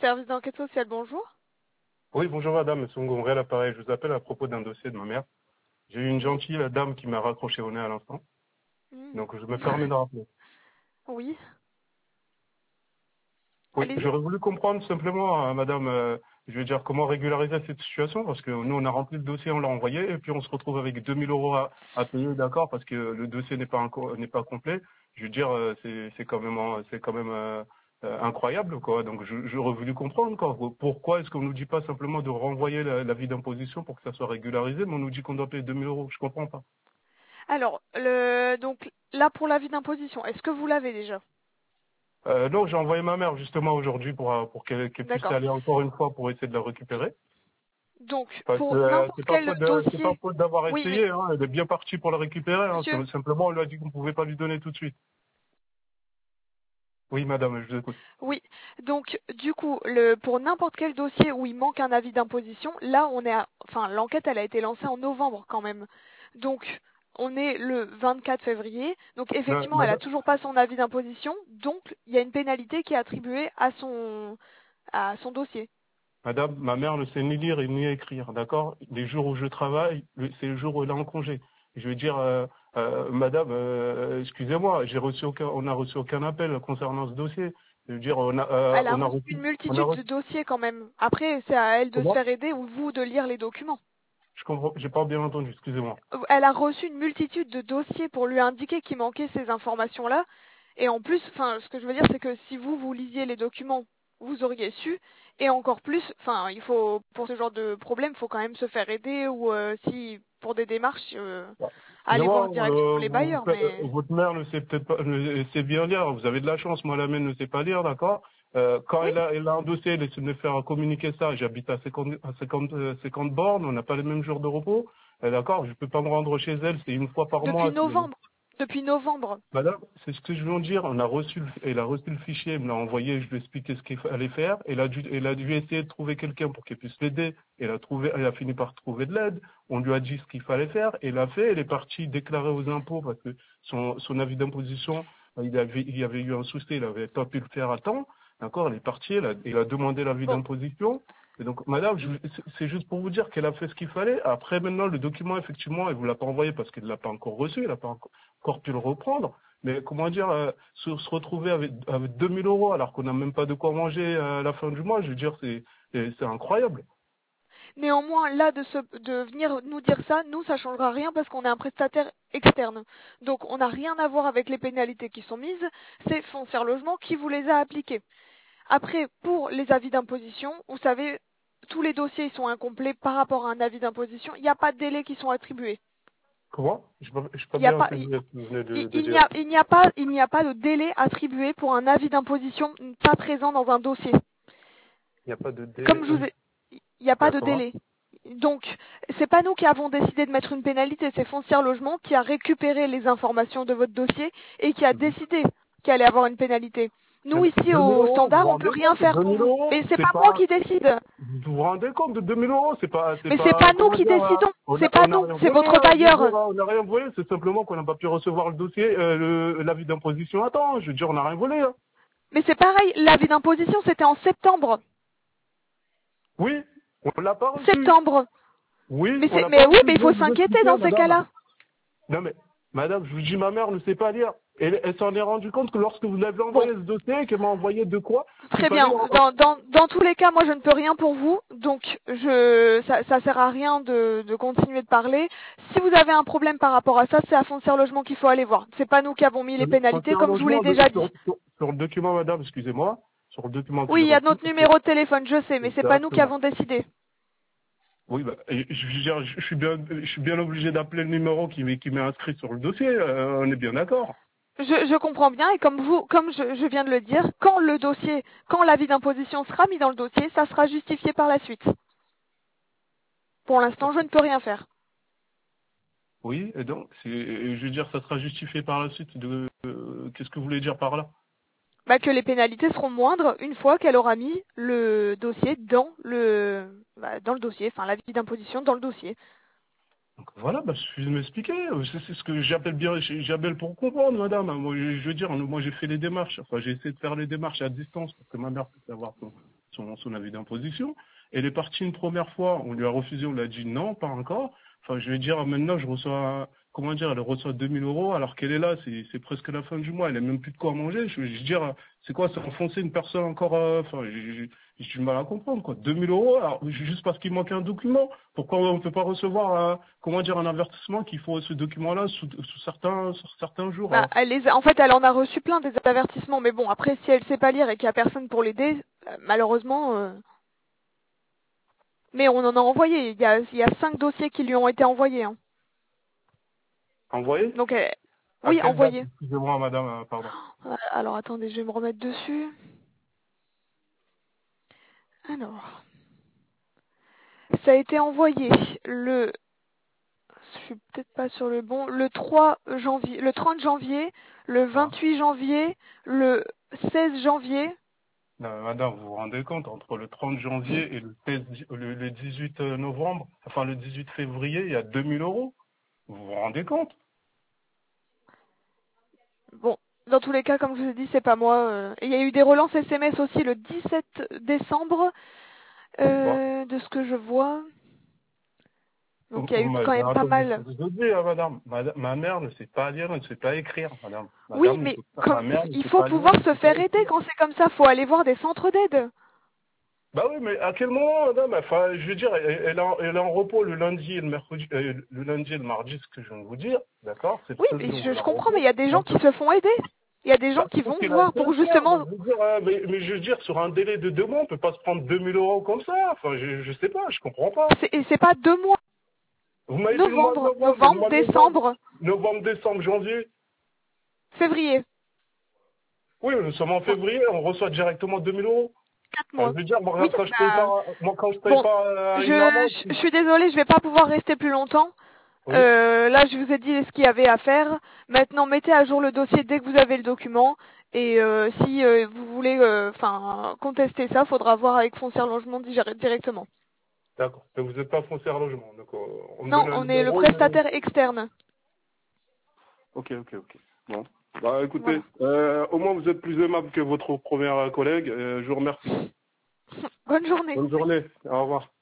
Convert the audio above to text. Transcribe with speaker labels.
Speaker 1: service d'enquête sociale, bonjour.
Speaker 2: Oui, bonjour madame, c'est Ngomré à l'appareil. Je vous appelle à propos d'un dossier de ma mère. J'ai eu une
Speaker 1: Oui.
Speaker 2: gentille dame qui m'a raccroché au nez à l'instant.
Speaker 1: Hmm.
Speaker 2: Donc je me permets de rappeler.
Speaker 1: Oui,
Speaker 2: Oui,
Speaker 1: allez-y.
Speaker 2: j'aurais voulu comprendre simplement, madame, je veux dire, comment régulariser cette situation, parce que nous, on a rempli le dossier, on l'a envoyé, et puis on se retrouve avec 2000 euros à payer, d'accord, parce que le dossier n'est pas complet. Je veux dire, c'est quand même incroyable, quoi. Donc, j'aurais voulu comprendre, quoi. Pourquoi est-ce qu'on nous dit pas simplement de renvoyer l'avis d'imposition pour que ça soit régularisé, mais on nous dit qu'on doit payer 2000 euros. Je comprends pas.
Speaker 1: Alors, donc là pour l'avis d'imposition, est-ce que vous l'avez déjà?
Speaker 2: Non, j'ai envoyé ma mère justement aujourd'hui pour qu'elle puisse
Speaker 1: D'accord.
Speaker 2: aller encore une fois pour essayer de la récupérer.
Speaker 1: Donc,
Speaker 2: Parce que
Speaker 1: pour n'importe quel
Speaker 2: c'est pas
Speaker 1: dossier,
Speaker 2: faute d'avoir
Speaker 1: oui, mais
Speaker 2: essayé, hein. Elle est bien partie pour le récupérer, hein.
Speaker 1: monsieur,
Speaker 2: Simplement, on lui a dit qu'on pouvait pas lui donner tout de suite. Oui, madame, je vous écoute.
Speaker 1: oui. Donc, du coup, pour n'importe quel dossier où il manque un avis d'imposition, là, enfin, l'enquête, elle a été lancée en novembre quand même. Donc, on est le 24 février. Donc, effectivement, elle a
Speaker 2: Madame,
Speaker 1: toujours pas son avis d'imposition. Donc, il y a une pénalité qui est attribuée à son dossier.
Speaker 2: madame, ma mère ne sait ni lire et ni écrire, d'accord? Les jours où je travaille, c'est le jour où elle est en congé. Je veux dire, madame, excusez-moi, on n'a reçu aucun appel concernant ce dossier. Je veux dire,
Speaker 1: Elle a
Speaker 2: on a
Speaker 1: reçu une
Speaker 2: on a
Speaker 1: multitude de
Speaker 2: reçu,
Speaker 1: dossiers quand même. Après, c'est à elle de se
Speaker 2: comment?
Speaker 1: faire aider ou vous de lire les documents.
Speaker 2: Je comprends, j'ai pas bien entendu, excusez-moi.
Speaker 1: Elle a reçu une multitude de dossiers pour lui indiquer qu'il manquait ces informations-là. Et en plus, enfin, ce que je veux dire, c'est que si vous lisiez les documents, vous auriez su. Et encore plus, enfin, il faut, pour ce genre de problème, il faut quand même se faire aider ou si, pour des démarches,
Speaker 2: Bah,
Speaker 1: aller voir
Speaker 2: excusez-moi,
Speaker 1: directement les bailleurs. Mais
Speaker 2: votre mère ne sait peut-être pas, sait bien lire. Vous avez de la chance. Moi, la mienne ne sait pas lire, d'accord. Quand
Speaker 1: oui,
Speaker 2: elle a un dossier, elle essaie de me faire communiquer ça. J'habite à 50 bornes. On n'a pas les mêmes jours de repos. D'accord. Je peux pas me rendre chez elle. C'est une fois par
Speaker 1: depuis
Speaker 2: mois.
Speaker 1: novembre. Depuis novembre.
Speaker 2: Madame, c'est ce que je veux dire. Elle a reçu le fichier, elle me l'a envoyé, je lui ai expliqué ce qu'il fallait faire. Elle a dû essayer de trouver quelqu'un pour qu'elle puisse l'aider. Elle a fini par trouver de l'aide. On lui a dit ce qu'il fallait faire. Elle l'a fait. Elle est partie déclarer aux impôts parce que son avis d'imposition, il y avait eu un souci. Il avait pas pu le faire à temps. D'accord? Elle est partie. Elle a demandé l'avis
Speaker 1: Bon,
Speaker 2: d'imposition. Et donc, madame, c'est juste pour vous dire qu'elle a fait ce qu'il fallait. Après, maintenant, le document, effectivement, elle vous l'a pas envoyé parce qu'elle l'a pas encore reçu. Elle n'a pas encore pu le reprendre. Mais comment dire, se retrouver avec 2000 euros alors qu'on n'a même pas de quoi manger à la fin du mois, je veux dire, c'est incroyable.
Speaker 1: néanmoins, là, de venir nous dire ça, nous, ça changera rien parce qu'on est un prestataire externe. Donc, on n'a rien à voir avec les pénalités qui sont mises. C'est Foncière Logement qui vous les a appliquées. Après, pour les avis d'imposition, vous savez, tous les dossiers ils sont incomplets par rapport à un avis d'imposition. Il n'y a pas de délais qui sont attribués.
Speaker 2: Comment? Je pas
Speaker 1: Il n'y a
Speaker 2: bien
Speaker 1: pas,
Speaker 2: entendu ce que vous venez de
Speaker 1: il n'y
Speaker 2: dire.
Speaker 1: a, il n'y a pas de délai attribué pour un avis d'imposition pas présent dans un dossier.
Speaker 2: Il n'y a pas de délai.
Speaker 1: Comme je vous
Speaker 2: Oui,
Speaker 1: ai, il n'y a pas de
Speaker 2: d'accord.
Speaker 1: délai. Donc, c'est pas nous qui avons décidé de mettre une pénalité, c'est Foncière Logement qui a récupéré les informations de votre dossier et qui a
Speaker 2: Mhm.
Speaker 1: décidé qu'il allait avoir une pénalité.
Speaker 2: Mais
Speaker 1: Nous, ici,
Speaker 2: 2000
Speaker 1: au
Speaker 2: euros, vous
Speaker 1: standard,
Speaker 2: vous
Speaker 1: on peut
Speaker 2: rendez
Speaker 1: rien
Speaker 2: compte?
Speaker 1: faire pour
Speaker 2: 2000
Speaker 1: vous.
Speaker 2: euros,
Speaker 1: Mais c'est
Speaker 2: c'est
Speaker 1: pas moi
Speaker 2: pas,
Speaker 1: qui décide.
Speaker 2: vous vous rendez compte de 2000 euros?
Speaker 1: Mais c'est pas nous
Speaker 2: Comment
Speaker 1: qui
Speaker 2: dire,
Speaker 1: décidons. C'est pas
Speaker 2: on a
Speaker 1: nous,
Speaker 2: rien
Speaker 1: c'est
Speaker 2: volé,
Speaker 1: votre
Speaker 2: hein, je veux dire,
Speaker 1: bailleur.
Speaker 2: on n'a rien volé, c'est simplement qu'on n'a pas pu recevoir le dossier, l'avis d'imposition à temps. Je veux dire, on n'a rien volé, hein.
Speaker 1: Mais c'est pareil, l'avis d'imposition, c'était en septembre.
Speaker 2: Oui, on l'a pas reçu.
Speaker 1: Septembre.
Speaker 2: Oui, on l'a
Speaker 1: Mais
Speaker 2: pas
Speaker 1: oui,
Speaker 2: reçu,
Speaker 1: mais
Speaker 2: je
Speaker 1: il
Speaker 2: viens
Speaker 1: faut
Speaker 2: de vous
Speaker 1: s'inquiéter
Speaker 2: expliquer,
Speaker 1: dans ces
Speaker 2: madame.
Speaker 1: cas-là.
Speaker 2: Non mais, madame, je vous dis, ma mère ne sait pas lire. Elle s'en est rendue compte que lorsque vous l'avez
Speaker 1: Bon,
Speaker 2: envoyé ce dossier, qu'elle m'a envoyé de quoi? Qu'il
Speaker 1: très
Speaker 2: fallait...
Speaker 1: bien. Dans tous les cas, moi, je ne peux rien pour vous. Donc, ça sert à rien de continuer de parler. Si vous avez un problème par rapport à ça, c'est à Foncière Logement qu'il faut aller voir. C'est pas nous qui avons mis les pénalités,
Speaker 2: Sur un
Speaker 1: comme je vous l'ai
Speaker 2: logement
Speaker 1: déjà dit.
Speaker 2: sur le document, madame, excusez-moi, sur le document que
Speaker 1: Oui,
Speaker 2: j'ai
Speaker 1: il y a
Speaker 2: reçu,
Speaker 1: notre
Speaker 2: parce que...
Speaker 1: numéro de téléphone, je sais, mais c'est pas nous qui
Speaker 2: Exactement.
Speaker 1: avons décidé.
Speaker 2: Oui, bah, et je suis bien obligé d'appeler le numéro qui m'est inscrit sur le dossier, on est bien d'accord.
Speaker 1: Je comprends bien et comme je viens de le dire, quand l'avis d'imposition sera mis dans le dossier, ça sera justifié par la suite. Pour l'instant, je ne peux rien faire.
Speaker 2: Oui, et donc, je veux dire, ça sera justifié par la suite de... qu'est-ce que vous voulez dire par là?
Speaker 1: Bah, que les pénalités seront moindres une fois qu'elle aura mis le dossier dans le dossier, enfin l'avis d'imposition dans le dossier.
Speaker 2: Donc voilà, bah, suffit de m'expliquer. C'est ce que j'appelle bien, j'appelle pour comprendre, madame. Moi, je veux dire, moi, j'ai fait les démarches. Enfin, j'ai essayé de faire les démarches à distance pour que ma mère puisse avoir son avis d'imposition. Elle est partie une première fois, on lui a refusé, on lui a dit non, pas encore. Enfin, je vais dire, maintenant, je reçois, comment dire, elle reçoit 2000 euros alors qu'elle est là, c'est presque la fin du mois, elle n'a même plus de quoi manger. Je veux dire, c'est quoi, c'est enfoncer une personne encore, enfin, j'ai du mal à comprendre, quoi. 2000 euros, alors, juste parce qu'il manque un document. Pourquoi on ne peut pas recevoir, comment dire, un avertissement qu'il faut ce document-là sous certains jours,
Speaker 1: Bah, en fait, elle en a reçu plein des avertissements, mais bon, après, si elle sait pas lire et qu'il y a personne pour l'aider, malheureusement. Mais on en a envoyé. Il y a 5 dossiers qui lui ont été envoyés. Hein.
Speaker 2: Envoyé?
Speaker 1: Donc,
Speaker 2: À
Speaker 1: oui,
Speaker 2: quelle date?
Speaker 1: envoyés.
Speaker 2: Excusez-moi, madame, pardon.
Speaker 1: Alors, attendez, je vais me remettre dessus. Alors, ça a été envoyé je suis peut-être pas sur le bon, le 3 janvier, le 30 janvier, le
Speaker 2: Ah.
Speaker 1: 28 janvier, le 16 janvier.
Speaker 2: Non, madame, vous vous rendez compte, entre le 30 janvier et le 18 novembre, enfin le 18 février, il y a 2000 euros. Vous vous rendez compte?
Speaker 1: Bon, dans tous les cas, comme je vous ai dit, c'est pas moi. Et il y a eu des relances SMS aussi le 17 décembre,
Speaker 2: Bon.
Speaker 1: de ce que je vois. Donc il y a eu quand même pas
Speaker 2: Attendez,
Speaker 1: mal.
Speaker 2: je vous dis, madame, ma mère ne sait pas lire, ne sait pas écrire, madame.
Speaker 1: Oui,
Speaker 2: Madame ne
Speaker 1: mais
Speaker 2: sait pas, ma mère ne
Speaker 1: il
Speaker 2: sait
Speaker 1: faut
Speaker 2: pas lire,
Speaker 1: pouvoir
Speaker 2: ne
Speaker 1: se
Speaker 2: sait pas
Speaker 1: faire aider
Speaker 2: écrire.
Speaker 1: quand c'est comme ça. Faut aller voir des centres d'aide.
Speaker 2: Bah oui, mais à quel moment, madame? Enfin, je veux dire, elle est en repos le lundi et le mercredi, le lundi et le mardi, ce que je viens de vous dire, d'accord? C'est le
Speaker 1: Oui,
Speaker 2: seul
Speaker 1: mais
Speaker 2: jour où elle est
Speaker 1: je
Speaker 2: en
Speaker 1: comprends, mais il
Speaker 2: repos.
Speaker 1: y a des gens
Speaker 2: Donc,
Speaker 1: qui se font aider. Il y a des gens
Speaker 2: bah,
Speaker 1: qui
Speaker 2: parce
Speaker 1: vont
Speaker 2: qu'elle a
Speaker 1: voir
Speaker 2: été
Speaker 1: pour
Speaker 2: faire, donc
Speaker 1: justement.
Speaker 2: je veux dire, mais je veux dire, sur un délai de 2 mois, on peut pas se prendre 2000 euros comme ça. Enfin, je sais pas, je comprends pas.
Speaker 1: Et c'est pas 2 mois.
Speaker 2: Vous m'avez dit le mois de
Speaker 1: Novembre,
Speaker 2: novembre, et le
Speaker 1: novembre,
Speaker 2: mois de novembre,
Speaker 1: décembre,
Speaker 2: novembre, décembre, janvier.
Speaker 1: février.
Speaker 2: Oui, nous sommes en février, on reçoit directement 2000 euros.
Speaker 1: 4 mois.
Speaker 2: Enfin, je veux dire,
Speaker 1: Oui,
Speaker 2: quand je paye
Speaker 1: bah,
Speaker 2: pas, moi, quand je paye
Speaker 1: bon,
Speaker 2: pas une amende,
Speaker 1: je suis désolée, je vais pas pouvoir rester plus longtemps.
Speaker 2: oui,
Speaker 1: Là, je vous ai dit ce qu'il y avait à faire. Maintenant, mettez à jour le dossier dès que vous avez le document. Et si vous voulez, contester ça, faudra voir avec Foncière Logement directement.
Speaker 2: d'accord. Mais vous n'êtes pas foncière logement, donc on me
Speaker 1: Non,
Speaker 2: donne un
Speaker 1: on est le
Speaker 2: numéro.
Speaker 1: prestataire externe.
Speaker 2: Ok, ok, ok. Bon. Bah écoutez,
Speaker 1: Voilà.
Speaker 2: au moins vous êtes plus aimable que votre première collègue. Je vous remercie.
Speaker 1: Bonne journée.
Speaker 2: Bonne journée. Au revoir.